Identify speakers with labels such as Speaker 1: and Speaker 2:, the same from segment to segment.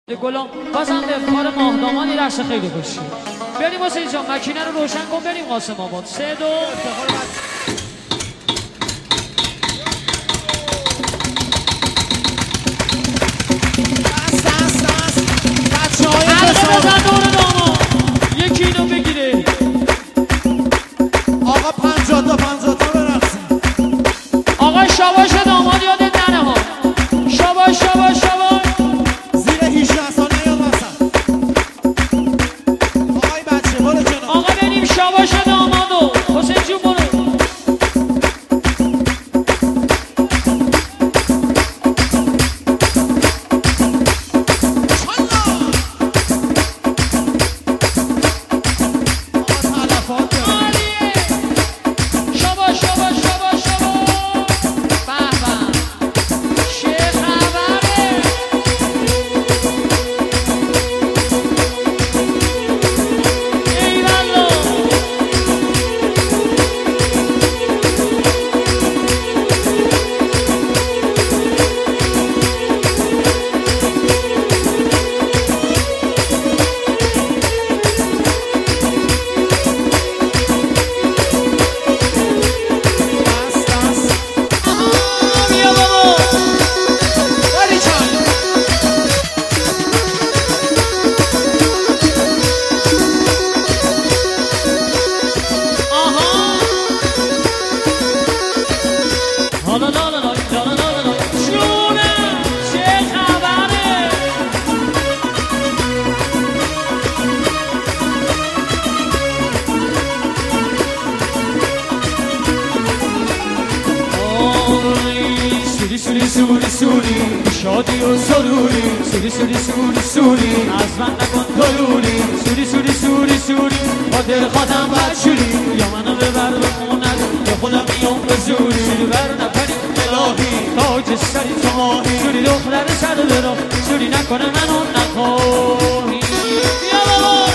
Speaker 1: گلام بازم به افتخار ماهدامان یه رقص خیلی خوشی بریم حسین جان مکینه رو روشن کن بریم قاسم آباد 3 2 حلقه بزن دور داما یکی اینو بگیره
Speaker 2: آقا 50 تا برقصیم
Speaker 1: آقا شاباش داماد یادت نره ها شاباش شاباش شاباش
Speaker 2: زیر 18 سال نیام وسط آقای بچه برو کنار
Speaker 1: آقا بریم شاباش دامادو حسین جون برو سوری شادی و سروری سوری از من نکن دلوری سوری با دل خودم بچوری یا منو ببر به خونت یا خودم میام به زوری بر نپری الهی تاج سری تو ماهی سوری دختر سر برو سوری نکنه منو نخواهی بیا بابا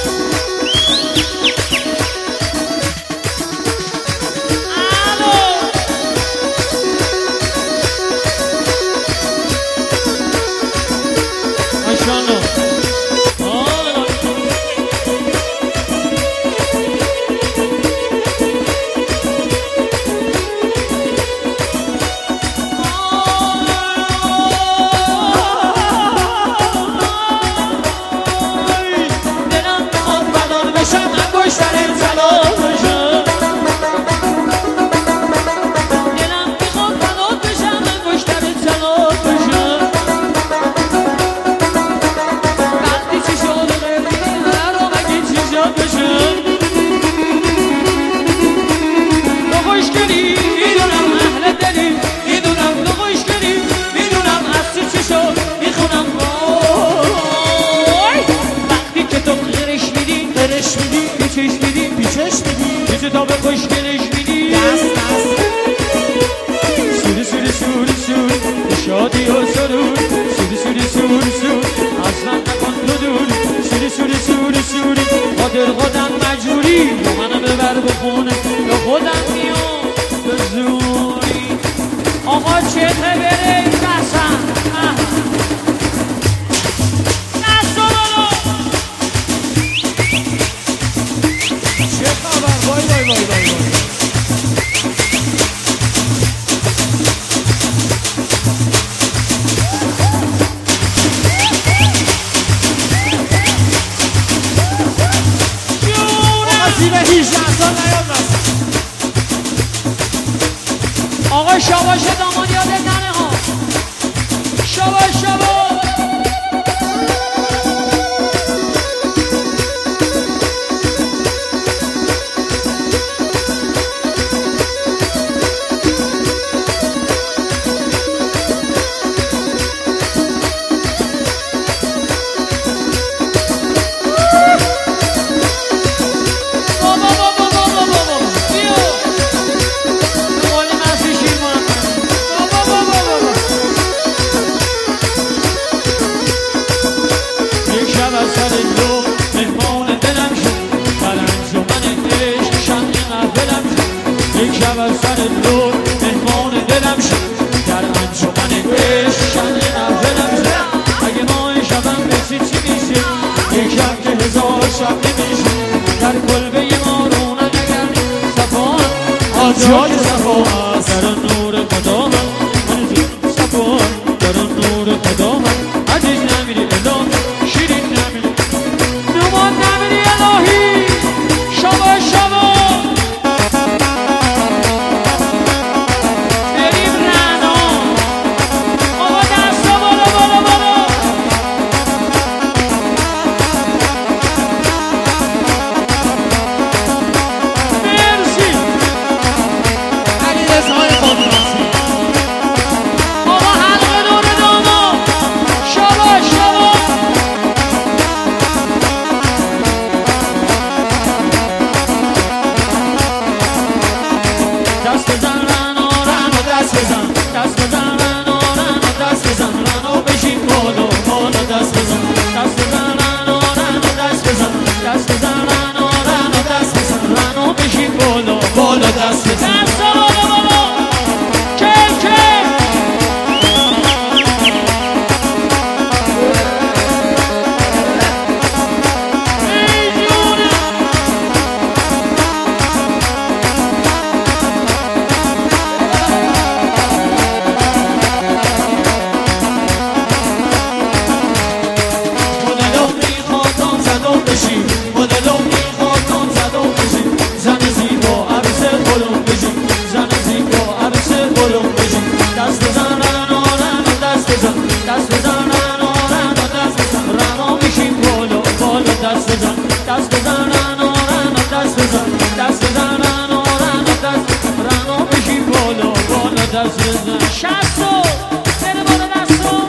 Speaker 1: شادی و سرور سوری از من نکن تو دوری سوری با دل خودم مجبوری یا منو ببر به خونه یا خودم میام به زوری آقا چته بره دستم
Speaker 2: چه خبر وای
Speaker 1: آقا شاباش دامان یادت نره ها شاباش در انجمن عشق شن اولم اگه ما شبم جای صفا در نور قدامت من جای صفا در نور قدامت عزیز نمیری الهی شیرین نمیری نمان نمیری الهی شبا شبا بریم رعنا آقا دستا بالا بالا بالا مرسی
Speaker 2: علی رضای خودناسی
Speaker 1: آقا حلقه دور داما شبا شبا دست بزن رعنا رعنا دست بزن دست بزن رعنا رعنا دست بزن رعنا بشین بالا بالا دست بزن دست بزن رعنا رعنا دست بزن دست بزن رعنا رعنا دست بزن رعنا بشین بالا بالا دست بزن دست بالا بالا کل کل ای جونم مدلو میخواد آن زدم بشی مدلو میخواد آن زدم بشی زن زیبا عروس بلند بشی زن زیبا عروس بلند بشی دست بزن رعنا رعنا دست بزن دست بزن رعنا رعنا دست بزن رعنا بشین بالا بالا دست بزن دست بزن رعنا رعنا دست بزن دست بزن رعنا رعنا دست رعنا بشین بالا بالا دست بزن شستو بره بالا دستو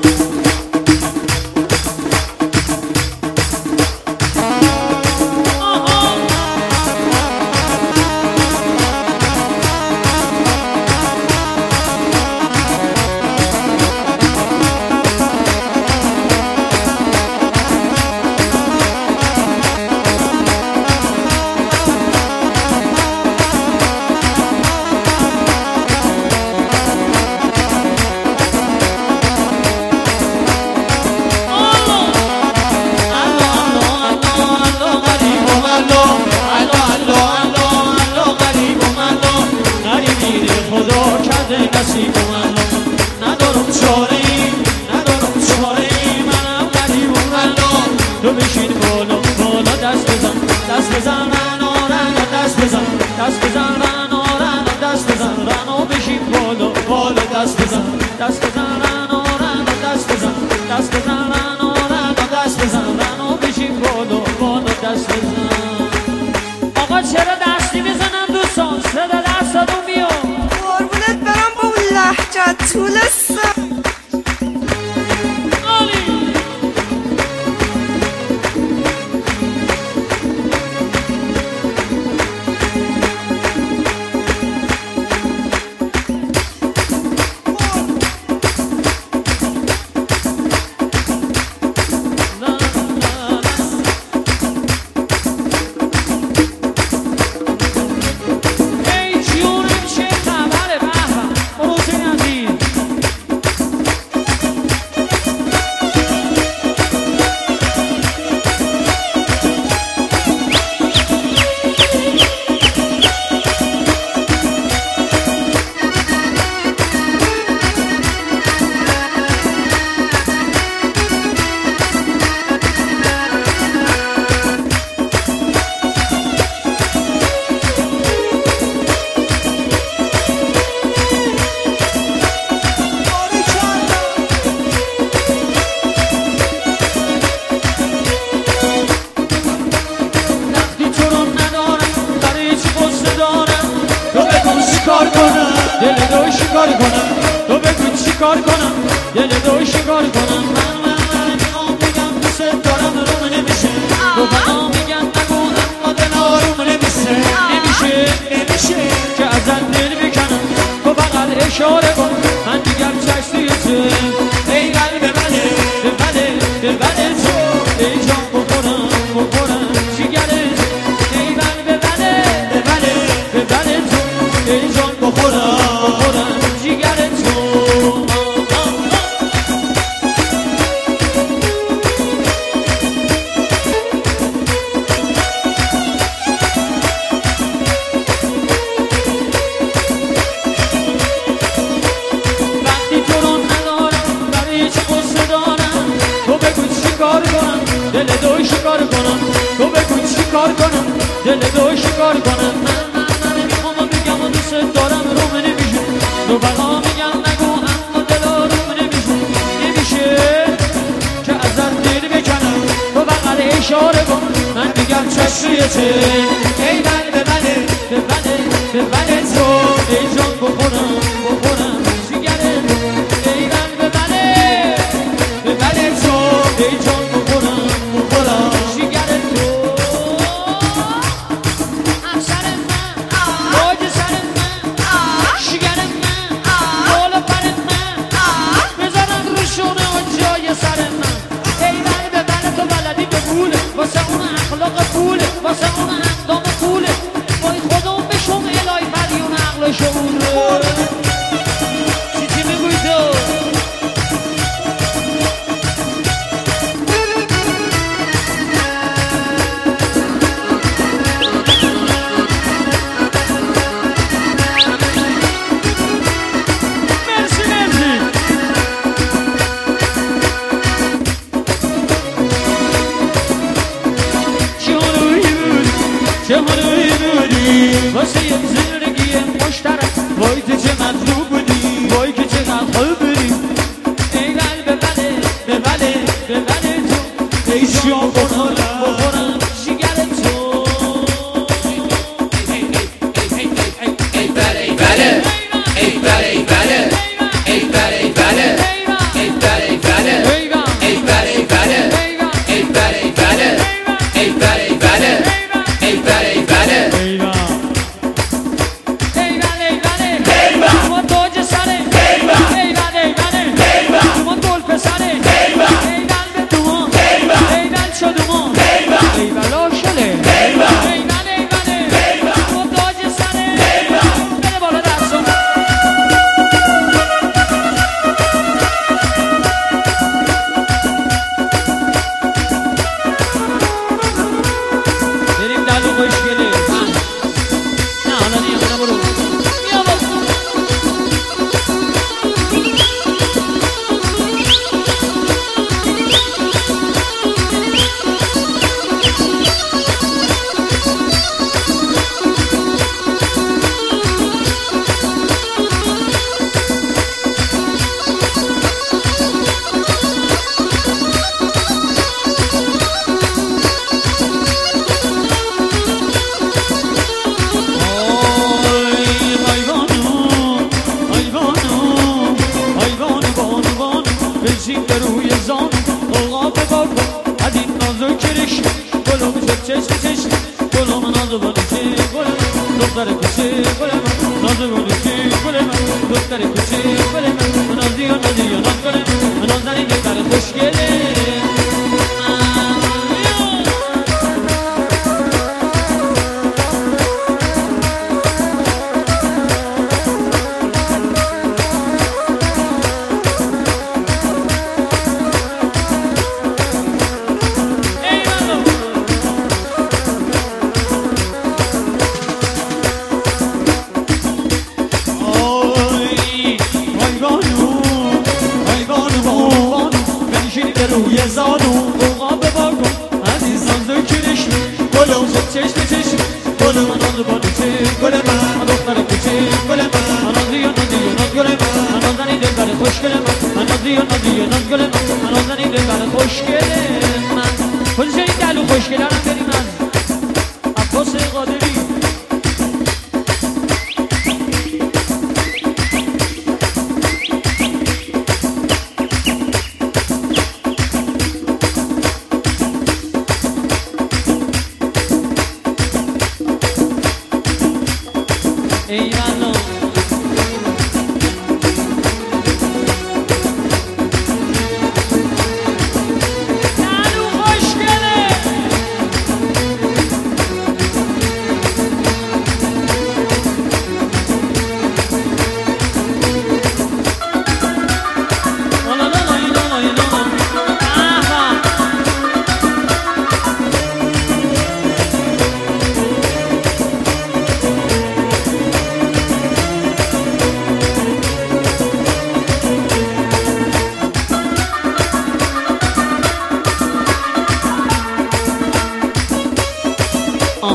Speaker 1: ندارم چاره‌ای ندارم چاره‌ای منم غریب و ملا تو بشین بالا بالا دست بزن دست بزن رعنا رعنا دست بزن دست بزن رعنا رعنا دست بزن رعنا بشین بالا بالا دست بزن دست بزن رعنا رعنا دست بزن دست بزن رعنا رعنا دست بزن رعنا بشین بالا بالا دست بزن آقا چرا دستی بزنم دوستان صدا دستاتون بیاد
Speaker 3: قربونت برم با اون لهجت طول سر
Speaker 1: عالی ای جونم چه خبره به به برو حسین عزیز وقتی تو رو ندارم برای چی قصه دارم تو بگو چیکار کنم دل دو شکار کنم تو بگو چیکار کنم دل دو شکار کنم من میخوام بگم دوست دارم روم نمیشه تو بنا میگن نگو اما دل آروم نمیشه نمیشه که ازت دل بکنم تو فقط اشاره کن من دیگر چشتی ای قلب منه دل بده تو ای جان بخورم جیگرت ای قلب بده تو ای جان بخورم جیگرت تو دل دو شکار کنم تو بگو چی کار کنم دل دو شکار کنم من نمیخوام بگم و دوست دارم رو نمیشه تو بقا میگم نگو اما دل رو نمیشه که ازت دل بکنم تو بقل اشاره کن من میگم چشمیته ای بله به بله به بله به بله تو ای جان بخورم شیگره ای بله به بله به بله تو ای جان بخورم شیگره تو افسر من باج سر من شیگره من بالا پر من بذارم روشونه و جای سر من ای بله به بله تو بلدی به پوله واسه اون اخلاق پوله واسه اون اندام پوله وای خودم بشم الهی مدیون عقل شعور چی میگوی تو چهاروی بودی واسه یک زندگی مشترک وای تو چه مطلوب بودی وای که چقدر خوب بودی ای بله به بله به بله به بله تو ای جان بخورم جگر تو
Speaker 4: ای بله ای بله ای بله ای بله ای بله ای بله ای بله ای بله ای بله ای بله ای بله ای بله ای بله ای بله ای بله ای بله
Speaker 1: من تاج سره ای بله من گل پسره ای بله دوم ای بله شدوم ای بلا شله ای بله من تاج سره بله بالا دستم بریم دلو خوشگله نه حالا نیمونه برو بیا با بشین به روی زان آقا بگاه کن از این نازو کرش گلوم شد چشم گلوم نازو بانوشه گلم دختر کشه گلم نازو بانوشه گلم دختر کشه گلم نازی و ناز گلم نازنی دختر خوشگله روی زانو اوقا ببار کن عزیزان ذکرش گلم شد چشم گلم ناز بانوشه گل من دختر کوچه گل من نازی و ناز گل من نازنی دلبر خوشگل من نازی و ناز گل من نازنی دلبر خوشگل من خودش این دلو خوشگل هم بریم از عباس قادری ای الله دلو خوشگله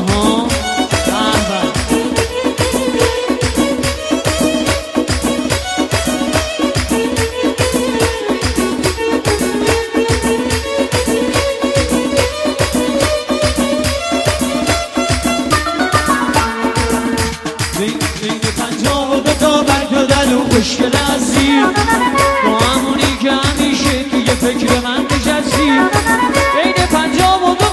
Speaker 1: ها بین 52 برگ دلو خوشگل عزیز با همونی که همیشه توی فکر من نشستی بین 52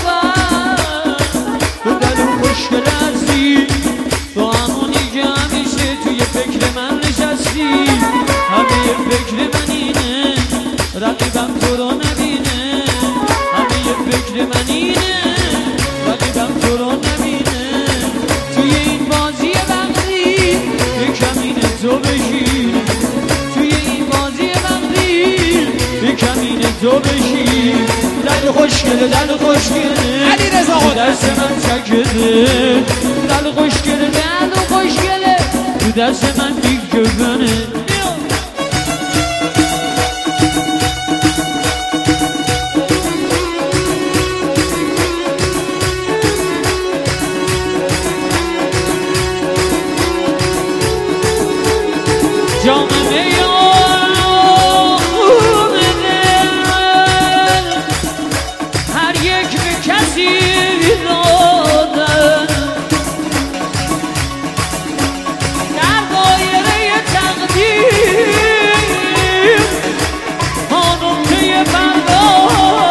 Speaker 1: برگ دلو خوشگل عزیز با همونی که همیشه توی فکر من نشستی همه فکر من اینه رقیبم تو رو نبینه همه فکر من اینه رقیبم تو رو نبینه توی این بازی وقتی کمین تو بشی توی این بازی وقتی کمین تو بشی دل خوشگله دل خوشگله
Speaker 2: علیرضا
Speaker 1: تو دست من چکده دل خوشگله دل خوشگله تو دست من میگذنه جام میان خوب دل هر یک به کسی دادن در دایره تقدیر ما نقطه برداری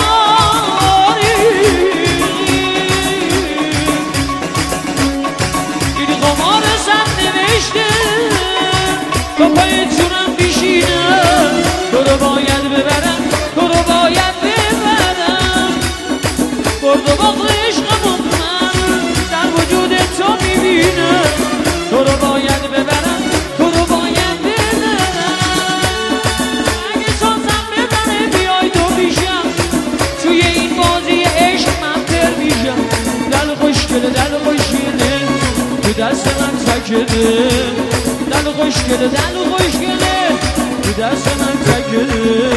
Speaker 1: این قمار سر نوشته تو پای جونم بیشینم تو رو باید ببرم تو رو باید ببرم برد و باقل عشقمون من در وجود تو میبینم تو رو باید ببرم تو رو باید ببرم اگه سازم بزنه بیای تو بیشم توی این بازی عشق من پر میشم دل خوشگله دل خوشگله تو دست من چکده دل خوشگله دل خوشگله تو دست من تکده